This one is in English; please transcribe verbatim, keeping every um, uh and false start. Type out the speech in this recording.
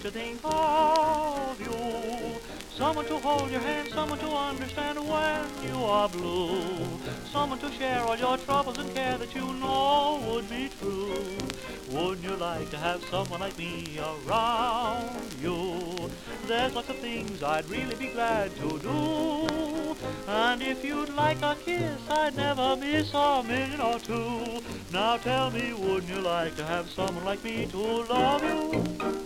to think of you. Someone to hold your hand, someone to understand when you are blue. Someone to share all your troubles and care that you know would be true. Wouldn't you like to have someone like me around you? There's lots of things I'd really be glad to do. And if you'd like a kiss, I'd never miss a minute or two. Now tell me, wouldn't you like to have someone like me to love you?